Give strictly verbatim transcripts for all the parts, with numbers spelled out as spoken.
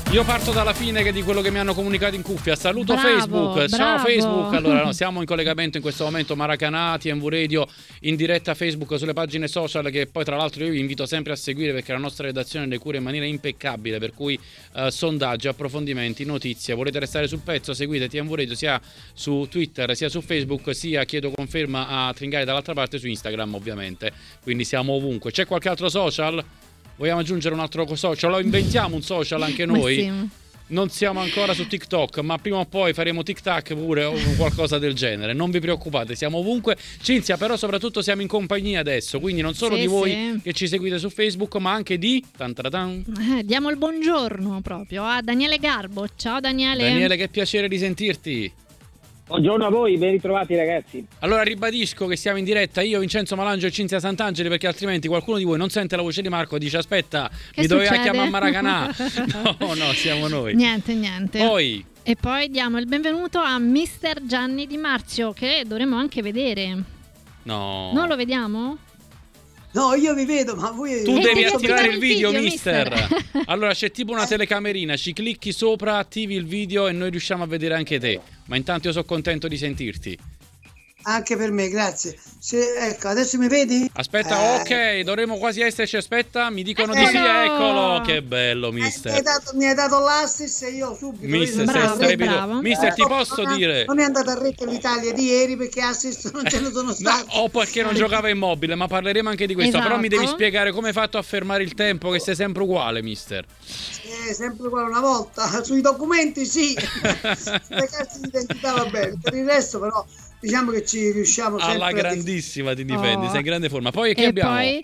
Io parto dalla fine che di quello che mi hanno comunicato in cuffia. Saluto bravo, Facebook. Bravo. Ciao Facebook. Allora, no, siamo in collegamento in questo momento Maracanà, T M V Radio, in diretta Facebook, sulle pagine social, che poi tra l'altro io vi invito sempre a seguire, perché la nostra redazione le cura in maniera impeccabile, per cui eh, sondaggi, approfondimenti, notizie. Volete restare sul pezzo? Seguite T M V Radio sia su Twitter sia su Facebook, sia chiedo conferma a Tringari dall'altra parte su Instagram, ovviamente. Quindi siamo ovunque. C'è qualche altro social? Vogliamo aggiungere un altro social? Lo inventiamo un social anche noi? Sì. Non siamo ancora su TikTok, ma prima o poi faremo TikTok pure o qualcosa del genere. Non vi preoccupate, siamo ovunque. Cinzia, però soprattutto siamo in compagnia adesso, quindi non solo sì, di voi sì. che ci seguite su Facebook, ma anche di... Eh, diamo il buongiorno proprio a Daniele Garbo. Ciao Daniele. Daniele, che piacere di sentirti. Buongiorno a voi, ben ritrovati ragazzi. Allora ribadisco che siamo in diretta io, Vincenzo Malangio e Cinzia Sant'Angeli, perché altrimenti qualcuno di voi non sente la voce di Marco e dice aspetta, che mi doveva succede? chiamare a Maracanà. No, no, siamo noi. Niente, niente. Poi... E poi diamo il benvenuto a mister Gianni Di Marzio, che dovremmo anche vedere. No. Non lo vediamo? No, io vi vedo, ma voi... Tu Eh, devi devi attivare il video, video, mister. mister. Allora c'è tipo una telecamerina, ci clicchi sopra, attivi il video e noi riusciamo a vedere anche te. Ma intanto io sono contento di sentirti. Anche per me, grazie. Se, ecco, adesso mi vedi? Aspetta, Eh, ok, dovremmo quasi esserci. Aspetta, mi dicono di Eccolo! sì, eccolo. Che bello, eh, mi, hai mister. dato, mi hai dato l'assist e io subito. Mister, io sei Bravo, strepido. bravo. Mister, ti Eh, posso non è- dire? Non è andata a rete l'Italia di ieri perché assist non ce ne sono No, stati. o perché non giocava in mobile, ma parleremo anche di questo. Esatto. Però mi devi spiegare come hai fatto a fermare il tempo, che sei sempre uguale, mister. Eh, sempre quella una volta. Sui documenti sì. Le carte di identità va bene. Per il resto però diciamo che ci riusciamo sempre Alla a dif- grandissima ti difendi, Oh. sei in grande forma. Poi che E abbiamo? poi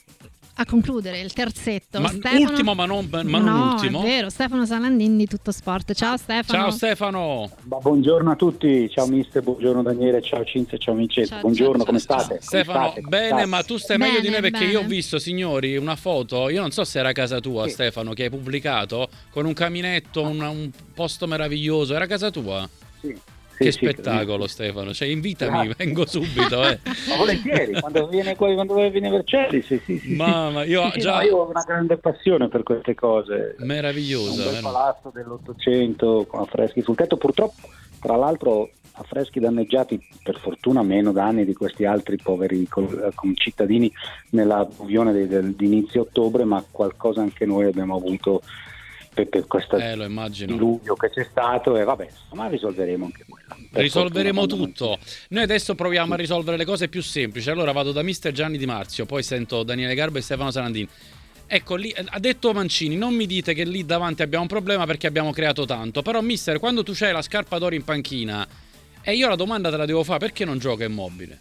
a concludere il terzetto. Ma Stefano... ultimo ma non, ma non no, ultimo. è vero, Stefano Salandin di Tutto Sport. Ciao Stefano. Ciao Stefano. Ma buongiorno a tutti, ciao mister, buongiorno Daniele, ciao Cinzia, ciao Vincenzo, Ciao, buongiorno, ciao, come ciao, state? Stefano, come state? Come bene, state? ma tu stai Bene, meglio di noi, perché bene. io ho visto, signori, una foto, io non so se era a casa tua, Sì. Stefano, che hai pubblicato, con un caminetto, un, un posto meraviglioso. Era a casa tua? Sì, Che sì, sì, spettacolo, sì. Stefano. Cioè, invitami, Grazie. vengo subito, eh. Ma volentieri, quando viene qua, quando viene Vercelli, sì, sì, sì. Mamma, io Sì, sì, già... no, io ho una grande passione per queste cose. Meravigliosa. Un bel vero? palazzo dell'Ottocento con affreschi sul tetto, purtroppo, tra l'altro, affreschi danneggiati, per fortuna meno danni di questi altri poveri col- concittadini nella alluvione de- del- di inizio ottobre, ma qualcosa anche noi abbiamo avuto per, per questo Eh, lo immagino. diluvio che c'è stato, e vabbè, ma risolveremo anche quella. Per Risolveremo fortuna, quando tutto. Noi adesso proviamo a risolvere le cose più semplici. Allora vado da mister Gianni Di Marzio, poi sento Daniele Garbo e Stefano Salandin. Ecco, lì ha detto Mancini, non mi dite che lì davanti abbiamo un problema perché abbiamo creato tanto. Però mister, quando tu c'hai la scarpa d'oro in panchina, e io la domanda te la devo fare, perché non gioca Immobile?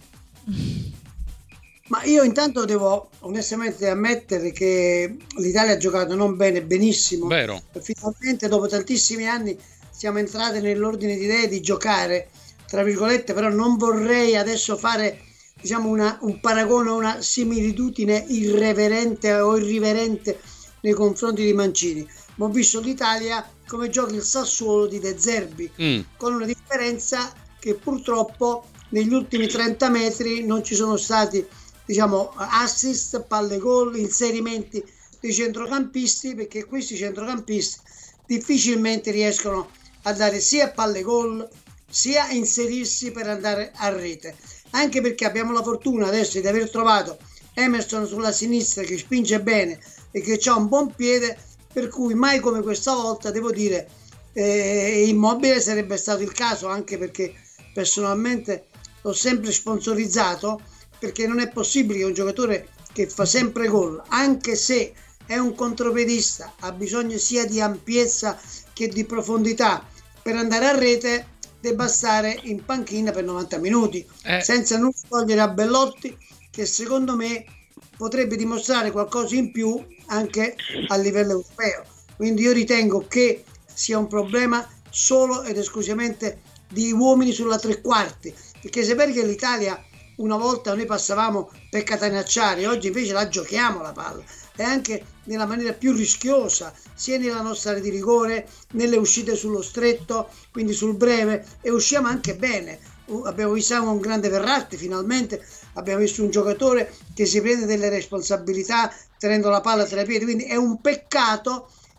Ma io intanto devo onestamente ammettere che l'Italia ha giocato non bene, benissimo. Vero? Finalmente dopo tantissimi anni siamo entrati nell'ordine di idee di giocare, tra virgolette, però non vorrei adesso fare diciamo una, un paragone, una similitudine irreverente o irriverente nei confronti di Mancini. Ma ho visto l'Italia come gioca il Sassuolo di De Zerbi, Mm. con una differenza che purtroppo negli ultimi trenta metri non ci sono stati diciamo assist, palle gol, inserimenti dei centrocampisti, perché questi centrocampisti difficilmente riescono a dare sia palle gol sia inserirsi per andare a rete, anche perché abbiamo la fortuna adesso di aver trovato Emerson sulla sinistra che spinge bene e che ha un buon piede, per cui mai come questa volta devo dire eh, Immobile sarebbe stato il caso, anche perché personalmente l'ho sempre sponsorizzato, perché non è possibile che un giocatore che fa sempre gol, anche se è un contropiedista, ha bisogno sia di ampiezza che di profondità per andare a rete, debba stare in panchina per novanta minuti, Eh. senza nulla togliere a Bellotti, che secondo me potrebbe dimostrare qualcosa in più anche a livello europeo. Quindi io ritengo che sia un problema solo ed esclusivamente di uomini sulla tre quarti, perché se vedi che l'Italia una volta noi passavamo per catenacciare, oggi invece la giochiamo la palla, e anche nella maniera più rischiosa, sia nella nostra area di rigore, nelle uscite sullo stretto, quindi sul breve, e usciamo anche bene. Uh, abbiamo visto un grande Verratti, finalmente abbiamo visto un giocatore che si prende delle responsabilità tenendo la palla tra i piedi, quindi è un peccato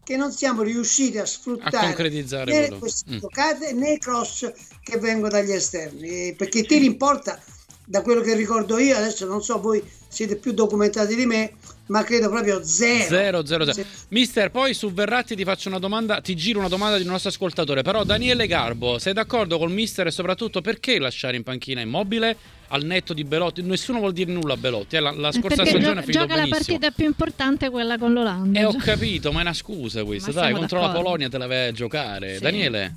che non siamo riusciti a sfruttare a concretizzare né quello. queste Mm. giocate né i cross che vengono dagli esterni, perché i tiri in porta, da quello che ricordo io, adesso non so, voi siete più documentati di me, ma credo proprio zero. Zero, zero, zero. Mister, poi su Verratti ti faccio una domanda, ti giro una domanda di un nostro ascoltatore, però Daniele Garbo, sei d'accordo col mister e soprattutto perché lasciare in panchina Immobile al netto di Belotti? Nessuno vuol dire nulla a Belotti, eh, la, la scorsa Perché stagione gio- è finito gioca la benissimo. partita più importante, quella con l'Olanda. E ho capito, ma è una scusa questa, Ma dai, siamo contro la d'accordo. Polonia te la vai a giocare. Sì. Daniele?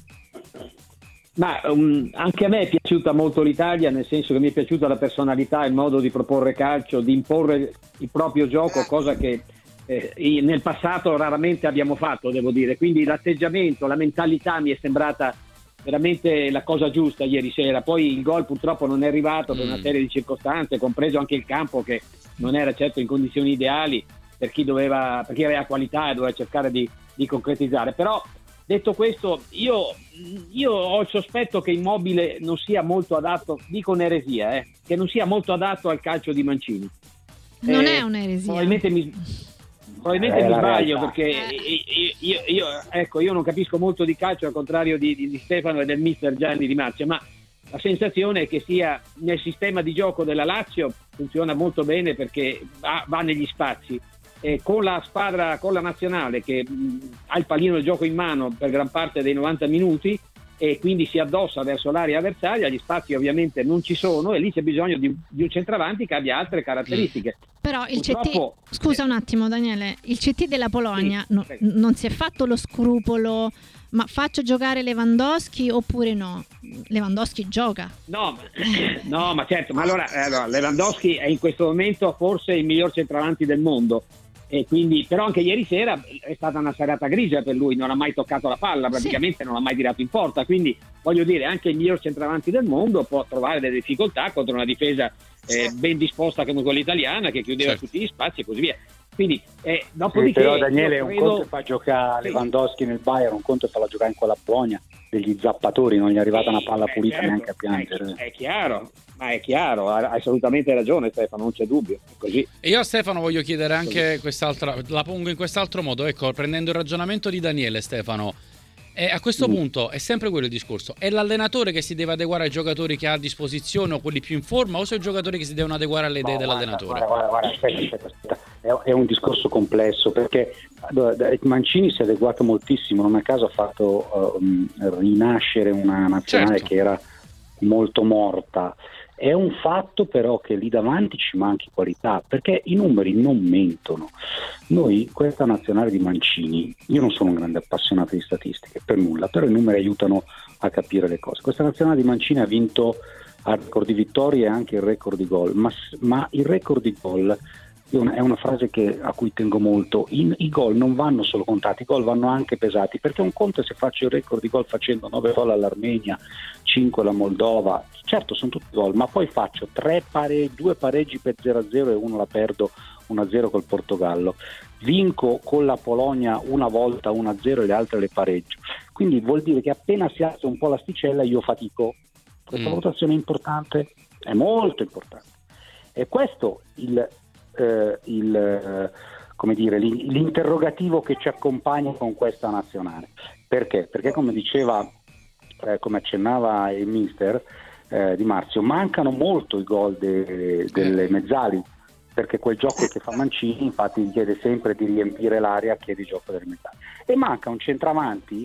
Ma um, anche a me è piaciuta molto l'Italia, nel senso che mi è piaciuta la personalità, il modo di proporre calcio, di imporre il proprio gioco, cosa che eh, nel passato raramente abbiamo fatto, devo dire. Quindi l'atteggiamento, la mentalità mi è sembrata veramente la cosa giusta ieri sera. Poi il gol purtroppo non è arrivato per una Mm. serie di circostanze, compreso anche il campo che non era certo in condizioni ideali per chi doveva, per chi aveva qualità e doveva cercare di, di concretizzare. Però detto questo, io, io ho il sospetto che Immobile non sia molto adatto, dico un'eresia, eh, che non sia molto adatto al calcio di Mancini. Non Eh, è un'eresia. Probabilmente mi, probabilmente È mi la sbaglio, realtà. perché io, io- io- ecco, io non capisco molto di calcio, al contrario di, di- di Stefano e del mister Gianni Di Marzio, ma la sensazione è che sia nel sistema di gioco della Lazio funziona molto bene perché va, va negli spazi. E con la squadra, con la nazionale che mh, ha il pallino del gioco in mano per gran parte dei novanta minuti e quindi si addossa verso l'area avversaria, gli spazi ovviamente non ci sono e lì c'è bisogno di, di un centravanti che abbia altre caratteristiche. Però il C T, Purtroppo- scusa un attimo Daniele, il C T della Polonia Sì, no- prego. non si è fatto lo scrupolo, ma faccio giocare Lewandowski oppure no? Lewandowski gioca. No, ma- no, ma certo, ma allora, eh, allora Lewandowski è in questo momento forse il miglior centravanti del mondo. E quindi, però anche ieri sera è stata una serata grigia per lui, non ha mai toccato la palla, praticamente non ha mai tirato in porta, quindi voglio dire anche il miglior centravanti del mondo può trovare delle difficoltà contro una difesa eh, ben disposta come quella italiana che chiudeva Certo. tutti gli spazi e così via. Quindi eh, Sì, dopodiché però Daniele, io un credo- conto è fa giocare Sì. Lewandowski nel Bayern, un conto è farla giocare in quella Polonia degli zappatori, non gli è arrivata una palla Eh, pulita certo, neanche a piangere. È, è chiaro, ma è chiaro, ha ha assolutamente ragione Stefano, non c'è dubbio, è così. E io a Stefano voglio chiedere anche quest'altra, la pongo in quest'altro modo, ecco, prendendo il ragionamento di Daniele, Stefano. E a questo Mm. punto è sempre quello il discorso: è l'allenatore che si deve adeguare ai giocatori che ha a disposizione o quelli più in forma, o sono i giocatori che si devono adeguare alle idee No, guarda, dell'allenatore? Guarda, guarda, guarda, aspetta, aspetta, aspetta. È, è un discorso complesso perché allora, Mancini si è adeguato moltissimo, non a caso ha fatto uh, rinascere una nazionale Certo. che era molto morta. È un fatto però che lì davanti ci manchi qualità, perché i numeri non mentono. Noi, questa nazionale di Mancini, io non sono un grande appassionato di statistiche, per nulla, però i numeri aiutano a capire le cose. Questa nazionale di Mancini ha vinto al record di vittorie e anche il record di gol, ma, ma il record di gol è una, è una frase che, a cui tengo molto. In, i gol non vanno solo contati, i gol vanno anche pesati, perché un conto è se faccio il record di gol facendo nove gol all'Armenia, cinque alla Moldova, certo sono tutti gol, ma poi faccio tre pare, due pareggi per zero a zero e uno la perdo uno a zero col Portogallo, vinco con la Polonia una volta uno a zero e le altre le pareggio, quindi vuol dire che appena si alza un po' l'asticella io fatico. Questa Mm. valutazione è importante, è molto importante, e questo il Eh, il, eh, come dire, l'interrogativo che ci accompagna con questa nazionale. Perché? Perché come diceva, eh, come accennava il mister eh, Di Marzio, mancano molto i gol de, delle mezzali, perché quel gioco che fa Mancini infatti chiede sempre di riempire l'area, chiede il gioco delle mezzali, e manca un centravanti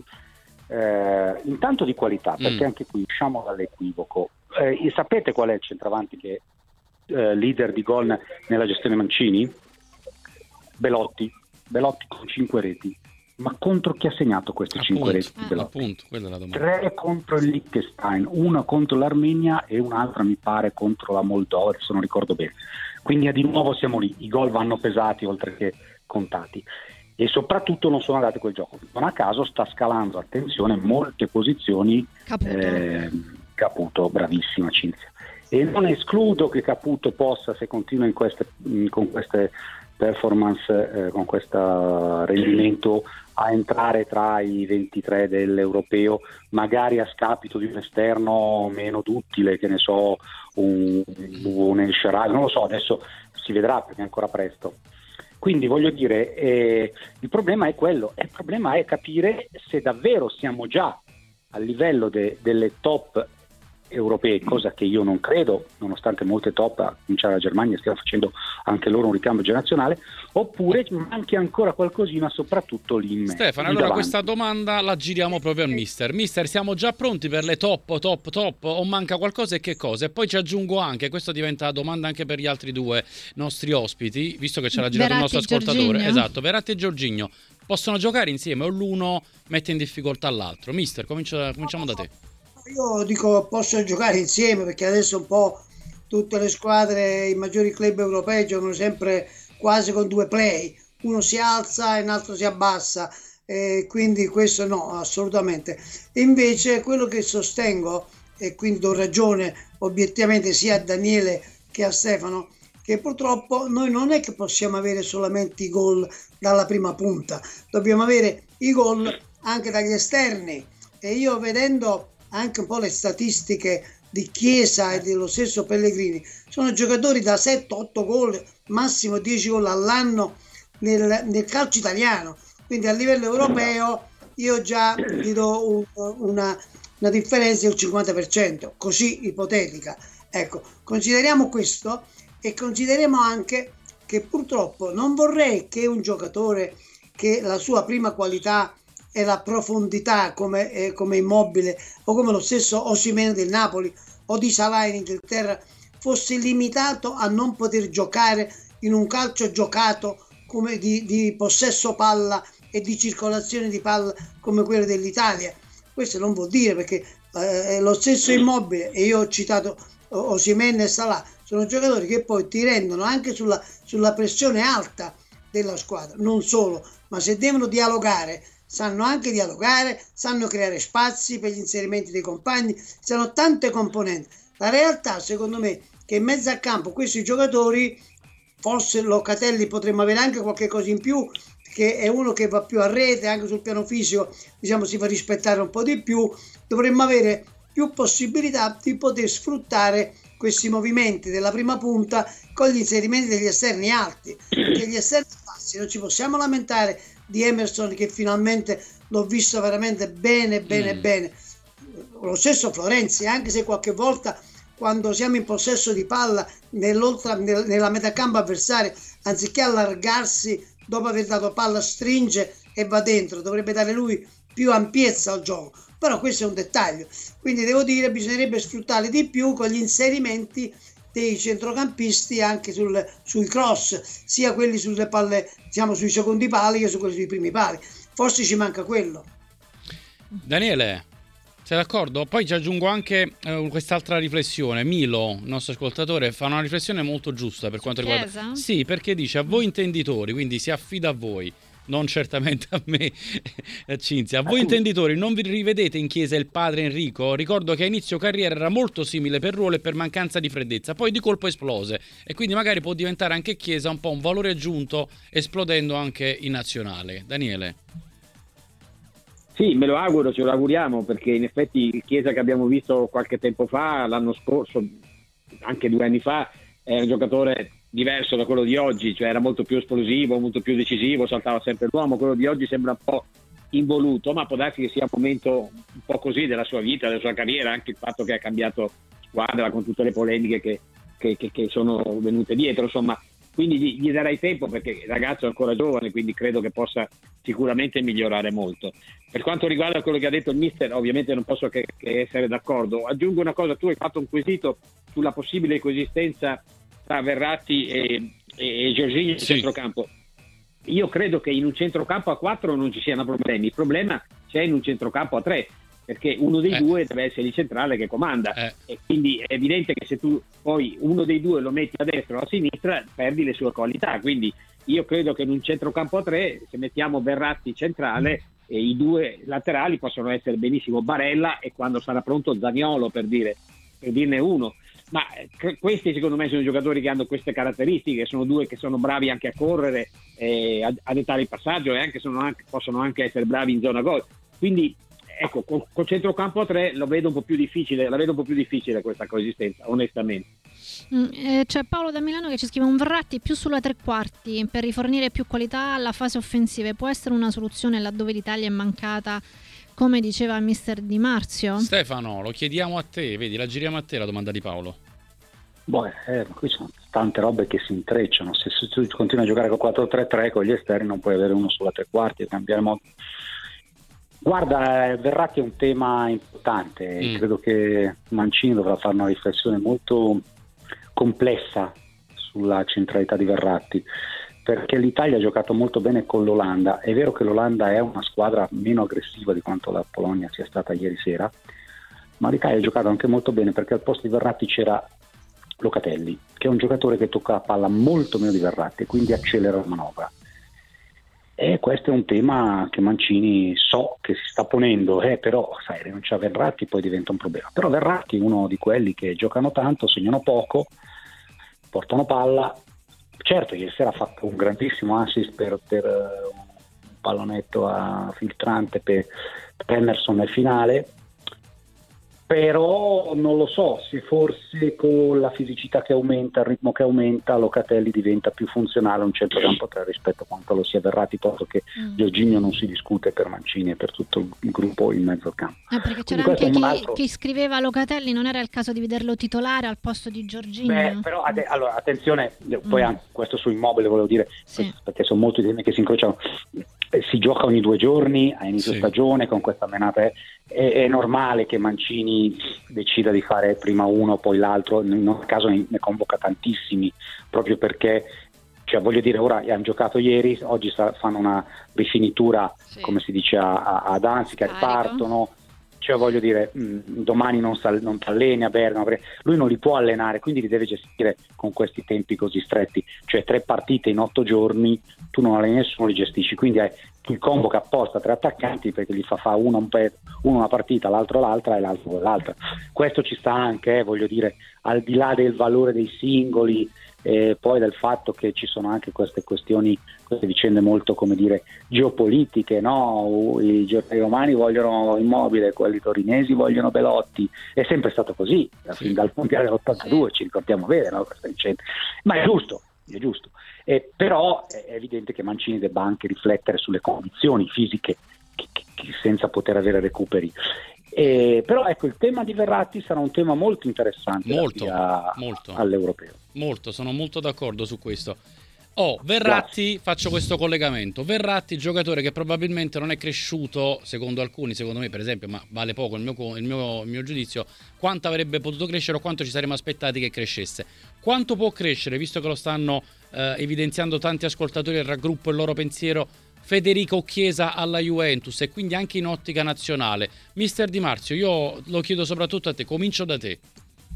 eh, intanto di qualità, perché Mm. anche qui usciamo dall'equivoco. Eh, sapete qual è il centravanti che Eh, leader di gol nella gestione Mancini? Belotti. Belotti con cinque reti. Ma contro chi ha segnato queste cinque Appunto, reti? Belotti? appunto, quella è la domanda. Tre contro il Liechtenstein, una contro l'Armenia e un'altra mi pare contro la Moldova, se non ricordo bene. Quindi di nuovo siamo lì, i gol vanno pesati oltre che contati, e soprattutto non sono andati quel gioco. Non a caso sta scalando, attenzione, molte posizioni Caputo. eh, Caputo, bravissima Cinzia. E non escludo che Caputo possa, se continua in queste, in, con queste performance, eh, con questo rendimento, a entrare tra i ventitré dell'Europeo, magari a scapito di un esterno meno duttile, che ne so, un, un El Shaarawy, non lo so, adesso si vedrà perché è ancora presto. quindi voglio dire, eh, il problema è quello, il problema è capire se davvero siamo già a livello de, delle top europee, cosa che io non credo, nonostante molte top, a cominciare la Germania, stiano facendo anche loro un ricambio generazionale, oppure manchi ancora qualcosina, soprattutto lì in mezzo. Stefano, allora davanti. Questa domanda la giriamo proprio al mister. Mister, siamo già pronti per le top, top, top, o manca qualcosa e che cosa? E poi ci aggiungo anche, questa diventa domanda anche per gli altri due nostri ospiti, visto che ce l'ha girato Verratti il nostro ascoltatore. Giorginio. Esatto, Verratti e Giorginio possono giocare insieme o l'uno mette in difficoltà l'altro? Mister, comincia, cominciamo da te. Io dico possono giocare insieme, perché adesso un po' tutte le squadre, i maggiori club europei giocano sempre quasi con due play, uno si alza e un altro si abbassa, e quindi questo no, assolutamente. Invece quello che sostengo, e quindi do ragione obiettivamente sia a Daniele che a Stefano, che purtroppo noi non è che possiamo avere solamente i gol dalla prima punta, dobbiamo avere i gol anche dagli esterni. E io, vedendo anche un po' le statistiche di Chiesa e dello stesso Pellegrini, sono giocatori da sette otto gol, massimo dieci gol all'anno nel, nel calcio italiano, quindi a livello europeo io già gli do un, una, una differenza del cinquanta per cento, così ipotetica. Ecco, consideriamo questo e consideriamo anche che purtroppo non vorrei che un giocatore che la sua prima qualità e la profondità come, eh, come Immobile o come lo stesso Osimhen del Napoli o di Salah in Inghilterra fosse limitato a non poter giocare in un calcio giocato come di, di possesso palla e di circolazione di palla come quello dell'Italia. Questo non vuol dire, perché eh, lo stesso Immobile, e io ho citato Osimhen e Salah, sono giocatori che poi ti rendono anche sulla, sulla pressione alta della squadra, non solo, ma se devono dialogare sanno anche dialogare, sanno creare spazi per gli inserimenti dei compagni, sono tante componenti. La realtà, secondo me, che in mezzo a campo questi giocatori, forse Locatelli potremmo avere anche qualche cosa in più, che è uno che va più a rete, anche sul piano fisico, diciamo, si fa rispettare un po' di più, dovremmo avere più possibilità di poter sfruttare questi movimenti della prima punta con gli inserimenti degli esterni alti, perché gli esterni bassi non ci possiamo lamentare di Emerson, che finalmente l'ho visto veramente bene bene mm. bene, lo stesso Florenzi, anche se qualche volta quando siamo in possesso di palla nell'oltre, nella metacampo avversaria, anziché allargarsi dopo aver dato palla, stringe e va dentro, dovrebbe dare lui più ampiezza al gioco, però questo è un dettaglio, quindi devo dire bisognerebbe sfruttarli di più con gli inserimenti dei centrocampisti anche sul, sui cross, sia quelli sulle palle, diciamo sui secondi pali, che su quelli sui primi pali. Forse ci manca quello. Daniele, sei d'accordo? Poi ci aggiungo anche eh, quest'altra riflessione. Milo, il nostro ascoltatore, fa una riflessione molto giusta per quanto riguarda... Chiesa? Sì, perché dice: a voi intenditori, quindi si affida a voi, non certamente a me, Cinzia. A voi intenditori, non vi rivedete in Chiesa il padre Enrico? Ricordo che a inizio carriera era molto simile per ruolo e per mancanza di freddezza, poi di colpo esplose, e quindi magari può diventare anche Chiesa un po' un valore aggiunto, esplodendo anche in nazionale. Daniele? Sì, me lo auguro, ce lo auguriamo, perché in effetti il Chiesa che abbiamo visto qualche tempo fa, l'anno scorso, anche due anni fa, è un giocatore diverso da quello di oggi, cioè era molto più esplosivo, molto più decisivo, saltava sempre l'uomo. Quello di oggi sembra un po' involuto, ma può darsi che sia un momento un po' così della sua vita, della sua carriera, anche il fatto che ha cambiato squadra con tutte le polemiche che, che, che, che sono venute dietro, insomma. Quindi gli, gli darei tempo, perché il ragazzo è ancora giovane, quindi credo che possa sicuramente migliorare molto. Per quanto riguarda quello che ha detto il mister, ovviamente non posso che, che essere d'accordo. Aggiungo una cosa: tu hai fatto un quesito sulla possibile coesistenza tra Verratti e, e, e Jorginho in sì. centrocampo. Io credo che in un centrocampo a quattro non ci siano problemi, il problema c'è in un centrocampo a tre, perché uno dei eh. due deve essere il centrale che comanda, eh. e quindi è evidente che se tu poi uno dei due lo metti a destra o a sinistra perdi le sue qualità. Quindi io credo che in un centrocampo a tre, se mettiamo Verratti centrale, e i due laterali possono essere benissimo Barella e, quando sarà pronto, Zaniolo, per dire per dirne uno. Ma questi secondo me sono giocatori che hanno queste caratteristiche, sono due che sono bravi anche a correre, eh, a, a dettare il passaggio, e anche, sono anche possono anche essere bravi in zona gol. Quindi ecco, col, col centrocampo a tre lo vedo un po' più difficile, la vedo un po' più difficile questa coesistenza, onestamente. Mm, eh, c'è Paolo da Milano che ci scrive: un Verratti più sulla tre quarti per rifornire più qualità alla fase offensiva può essere una soluzione laddove l'Italia è mancata, come diceva mister Di Marzio? Stefano, lo chiediamo a te, vedi, la giriamo a te la domanda di Paolo. Boh, eh, qui sono tante robe che si intrecciano. Se, se tu continui a giocare con quattro tre tre con gli esterni non puoi avere uno sulla tre quarti e cambiare modo. Guarda, Verratti è un tema importante, mm. credo che Mancini dovrà fare una riflessione molto complessa sulla centralità di Verratti, perché l'Italia ha giocato molto bene con l'Olanda. È vero che l'Olanda è una squadra meno aggressiva di quanto la Polonia sia stata ieri sera, ma l'Italia ha giocato anche molto bene perché al posto di Verratti c'era Locatelli, che è un giocatore che tocca la palla molto meno di Verratti e quindi accelera la manovra. E questo è un tema che Mancini so che si sta ponendo, eh, però sai, rinunciare a Verratti poi diventa un problema. Però Verratti è uno di quelli che giocano tanto, segnano poco, portano palla. Certo, ieri sera ha fatto un grandissimo assist per, per uh, un pallonetto a filtrante per, per Emerson nel finale, però non lo so se forse con la fisicità che aumenta, il ritmo che aumenta, Locatelli diventa più funzionale a un centrocampo tre rispetto a quanto lo sia Verratti, posto che mm. Jorginho non si discute per Mancini e per tutto il gruppo in mezzo al campo. Eh, perché c'era Quindi anche chi, altro... chi scriveva Locatelli, non era il caso di vederlo titolare al posto di Jorginho? Beh, però ade- allora attenzione, poi mm. anche questo su Immobile volevo dire, sì. perché sono molti temi che si incrociano. Si gioca ogni due giorni a inizio sì. stagione con questa menata, è, è normale che Mancini decida di fare prima uno poi l'altro, in un caso ne, ne convoca tantissimi proprio perché, cioè voglio dire, ora hanno giocato ieri, oggi sta, fanno una rifinitura sì. come si dice a, a, a Danzica, partono, cioè voglio dire mh, domani non, sal, non t'alleni a Bergamo, lui non li può allenare, quindi li deve gestire con questi tempi così stretti, cioè tre partite in otto giorni, tu non alleni nessuno, li gestisci, quindi hai, tu convoca apposta tre attaccanti perché gli fa fa uno, un pe- uno una partita, l'altro l'altra e l'altro l'altra. Questo ci sta anche, eh, voglio dire, al di là del valore dei singoli, e poi del fatto che ci sono anche queste questioni, queste vicende molto, come dire, geopolitiche, no? I giocatori romani vogliono Immobile, quelli torinesi vogliono Belotti, è sempre stato così, sì. fin dal mondiale dell'ottantadue, ci ricordiamo bene, no? Questa vicenda. Ma è giusto, è giusto. Eh, però è evidente che Mancini debba anche riflettere sulle condizioni fisiche che, che, che senza poter avere recuperi. Eh, però ecco, il tema di Verratti sarà un tema molto interessante molto, a, molto. all'europeo. Molto, sono molto d'accordo su questo. Oh, Verratti, Grazie. faccio questo collegamento. Verratti, giocatore che probabilmente non è cresciuto, secondo alcuni, secondo me per esempio, ma vale poco il mio, il mio, il mio giudizio, quanto avrebbe potuto crescere o quanto ci saremmo aspettati che crescesse. Quanto può crescere, visto che lo stanno eh, evidenziando tanti ascoltatori del raggruppo il loro pensiero, Federico Chiesa alla Juventus e quindi anche in ottica nazionale. Mister Di Marzio, io lo chiedo soprattutto a te, comincio da te.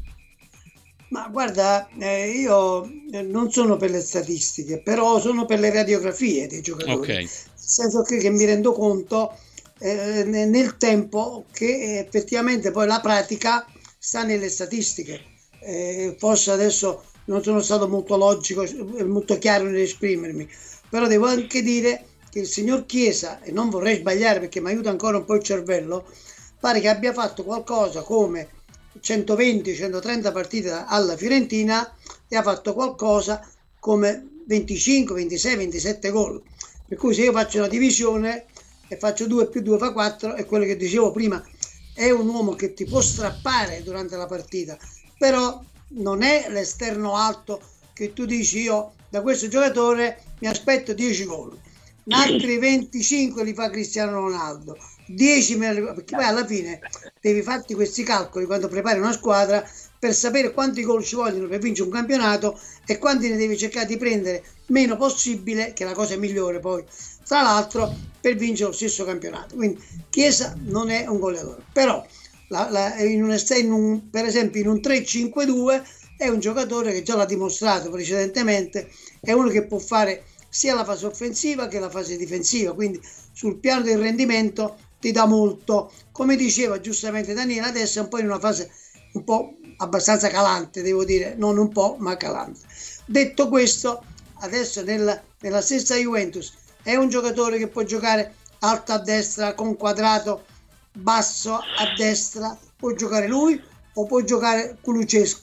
Ma guarda, eh, io non sono per le statistiche, però sono per le radiografie dei giocatori. Okay. Nel senso che, che mi rendo conto eh, nel tempo che effettivamente poi la pratica sta nelle statistiche. Eh, forse adesso non sono stato molto logico, molto chiaro nell'esprimermi, però devo anche dire che il signor Chiesa, e non vorrei sbagliare perché mi aiuta ancora un po' il cervello, pare che abbia fatto qualcosa come centoventi centotrenta partite alla Fiorentina e ha fatto qualcosa come venticinque ventisei ventisette gol, per cui se io faccio una divisione e faccio due più due fa quattro, è quello che dicevo prima, è un uomo che ti può strappare durante la partita, però non è l'esterno alto che tu dici io da questo giocatore mi aspetto dieci gol, altri venticinque li fa Cristiano Ronaldo, dieci me li... perché poi alla fine devi farti questi calcoli quando prepari una squadra per sapere quanti gol ci vogliono per vincere un campionato e quanti ne devi cercare di prendere meno possibile, che è la cosa migliore poi tra l'altro per vincere lo stesso campionato. Quindi Chiesa non è un goleador, però la, la, in un, in un, per esempio in un tre cinque due è un giocatore che già l'ha dimostrato precedentemente, è uno che può fare sia la fase offensiva che la fase difensiva, quindi sul piano del rendimento ti dà molto. Come diceva giustamente Daniele, adesso è un po' in una fase un po' abbastanza calante, devo dire, non un po' ma calante. Detto questo, adesso nella, nella stessa Juventus è un giocatore che può giocare alto a destra con Quadrato, basso a destra, può giocare lui o può giocare Kulusevski,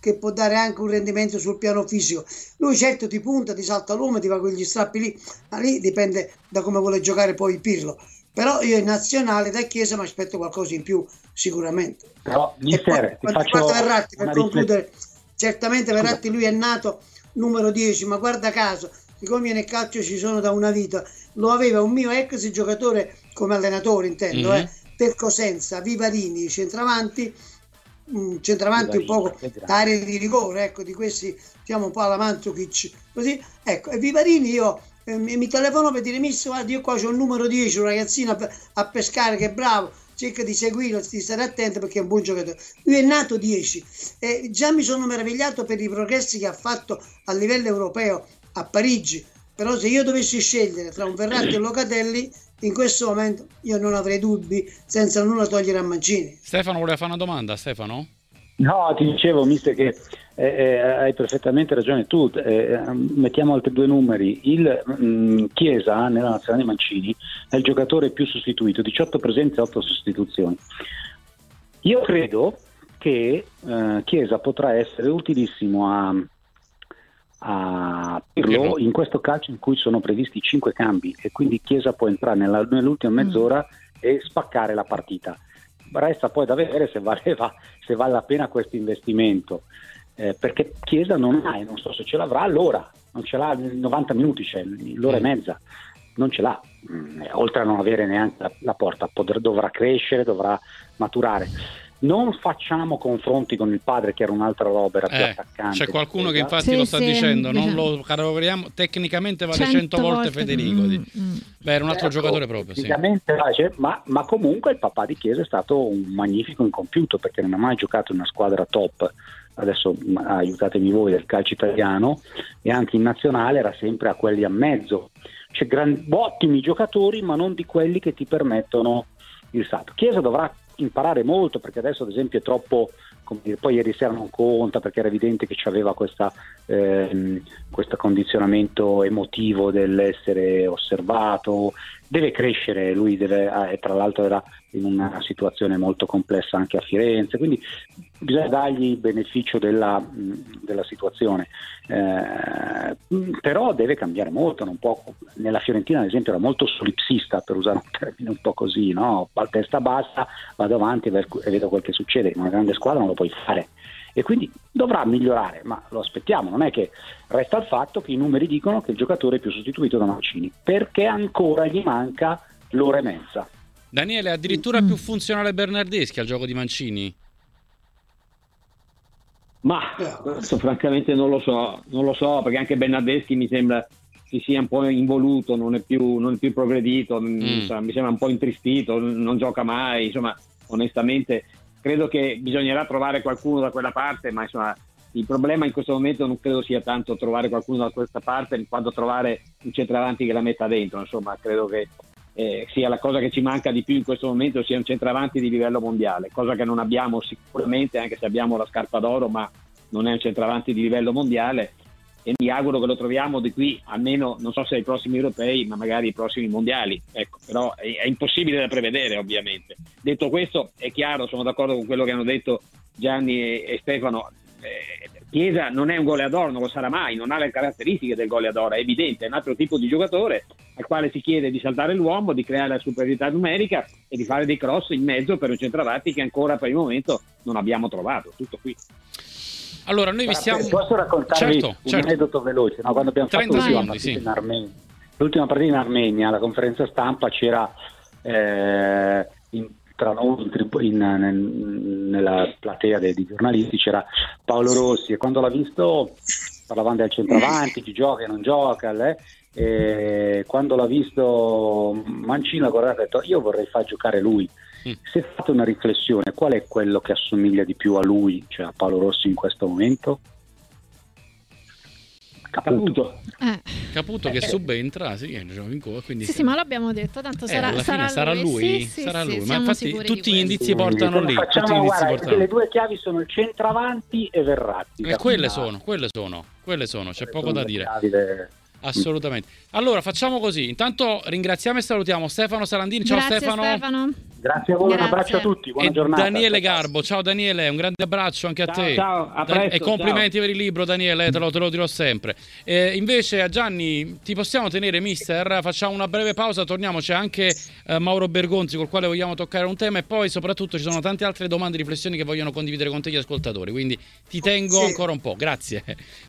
che può dare anche un rendimento sul piano fisico. Lui certo ti punta, ti salta l'uomo, ti fa quegli strappi lì, ma lì dipende da come vuole giocare poi Pirlo. Però io in nazionale da Chiesa mi aspetto qualcosa in più sicuramente. Però, E poi, quanto riguarda Verratti, per concludere, certamente Verratti lui è nato numero dieci, ma guarda caso, siccome io nel calcio ci sono da una vita, lo aveva un mio ex giocatore come allenatore, intendo, mm-hmm. eh, per Cosenza, Vivarini, centravanti, mh, centravanti Vivarini, un po' d'area di rigore, ecco, di questi, diciamo un po' alla Mandzukic, così, ecco, e Vivarini io eh, mi telefono per dire, mister, guarda, io qua c'ho il numero dieci, un ragazzino a, a pescare che è bravo, cerca di seguirlo, di stare attento perché è un buon giocatore. Lui è nato dieci e già mi sono meravigliato per i progressi che ha fatto a livello europeo a Parigi, però se io dovessi scegliere tra un Verratti e un Locatelli in questo momento io non avrei dubbi, senza nulla togliere a Mancini. Stefano voleva fare una domanda, Stefano? No, ti dicevo, mister, che eh, eh, hai perfettamente ragione tu. Eh, mettiamo altri due numeri. Il mh, Chiesa nella nazionale Mancini è il giocatore più sostituito, diciotto presenze e otto sostituzioni. Io credo che eh, Chiesa potrà essere utilissimo a, a Pirlo in questo calcio in cui sono previsti cinque cambi e quindi Chiesa può entrare nella, nell'ultima mezz'ora mm. e spaccare la partita. Resta poi da vedere se valeva, se vale la pena questo investimento, eh, perché Chiesa non ha, e non so se ce l'avrà, l'ora, non ce l'ha novanta minuti, cioè l'ora mm. e mezza, non ce l'ha, mm, oltre a non avere neanche la, la porta, potrà, dovrà crescere, dovrà maturare. Non facciamo confronti con il padre che era un'altra roba, era più eh, attaccante. C'è qualcuno che infatti sì, lo sta sì, dicendo, diciamo. non lo categoriamo, tecnicamente vale cento cento volte, volte Federico. mm, Di... mm. Beh, era un altro ecco, giocatore proprio, sì. Ma, ma comunque il papà di Chiesa è stato un magnifico incompiuto, perché non ha mai giocato in una squadra top, adesso aiutatemi voi, del calcio italiano, e anche in nazionale era sempre a quelli a mezzo. C'è gran, ottimi giocatori, ma non di quelli che ti permettono il salto. Chiesa dovrà imparare molto, perché adesso ad esempio è troppo, come dire, poi ieri sera non conta perché era evidente che c'aveva questa ehm, questo condizionamento emotivo dell'essere osservato, deve crescere, lui deve, eh, tra l'altro era in una situazione molto complessa anche a Firenze, quindi bisogna dargli il beneficio della, della situazione, eh, però deve cambiare molto, non può, nella Fiorentina ad esempio era molto solipsista, per usare un termine un po' così, no? A testa bassa, vado avanti e vedo quel che succede. In una grande squadra non lo puoi fare e quindi dovrà migliorare, ma lo aspettiamo. Non è che resta il fatto che i numeri dicono che il giocatore è più sostituito da Mancini, perché ancora gli manca l'ora e mezza. Daniele, addirittura mm. più funzionale Bernardeschi al gioco di Mancini? Ma questo francamente non lo so, non lo so, perché anche Bernardeschi mi sembra si sia un po' involuto, non è più, non è più progredito, mm. insomma, mi sembra un po' intristito, non gioca mai, insomma, onestamente credo che bisognerà trovare qualcuno da quella parte, ma insomma il problema in questo momento non credo sia tanto trovare qualcuno da questa parte quanto trovare un centravanti che la metta dentro, insomma credo che eh, sia la cosa che ci manca di più in questo momento, sia un centravanti di livello mondiale, cosa che non abbiamo sicuramente, anche se abbiamo la scarpa d'oro, ma non è un centravanti di livello mondiale, e mi auguro che lo troviamo di qui almeno, non so se ai prossimi europei, ma magari ai prossimi mondiali, ecco, però è, è impossibile da prevedere ovviamente. Detto questo, è chiaro, sono d'accordo con quello che hanno detto Gianni e, e Stefano, eh, Chiesa non è un goleador, non lo sarà mai, non ha le caratteristiche del goleador, è evidente, è un altro tipo di giocatore al quale si chiede di saltare l'uomo, di creare la superiorità numerica e di fare dei cross in mezzo per un centravanti che ancora per il momento non abbiamo trovato, tutto qui. Allora, noi vi stiamo... Posso raccontarvi certo, un certo. aneddoto veloce? No, quando abbiamo fatto l'ultima secondi, partita sì. in Armenia, l'ultima partita in Armenia, alla conferenza stampa c'era eh, in, tra noi in, in, nella platea dei, dei giornalisti c'era Paolo Rossi, e quando l'ha visto parlavamo del centravanti, chi gioca e non gioca, eh, e quando l'ha visto Mancini ha guardato e ha detto io vorrei far giocare lui. Se fate una riflessione, qual è quello che assomiglia di più a lui, cioè a Paolo Rossi in questo momento? Caputo. Eh. Caputo che subentra, sì, quindi sì, sì, ma l'abbiamo detto, tanto sarà, eh, sarà, sarà lui, lui. Sì, sarà sì, lui. sì, Ma infatti tutti gli indizi sì, portano lì, facciamo, tutti gli indizi guarda, portano. Le due chiavi sono il centravanti e Verratti. E quelle sono, quelle sono, quelle sono, c'è poco da dire. De... Assolutamente. Allora facciamo così. Intanto ringraziamo e salutiamo Stefano Salandini. Ciao Grazie, Stefano. Stefano. Grazie a voi, Grazie. un abbraccio a tutti, buona E giornata. Daniele Garbo, ciao Daniele, un grande abbraccio anche a Ciao, te. ciao, a Dan- presto, e complimenti per il libro, Daniele, te lo, te lo dirò sempre. Eh, invece a Gianni, ti possiamo tenere, mister? Facciamo una breve pausa, torniamo, c'è anche eh, Mauro Bergonzi col quale vogliamo toccare un tema e poi soprattutto ci sono tante altre domande e riflessioni che vogliono condividere con te gli ascoltatori, quindi ti tengo Sì. ancora un po', grazie.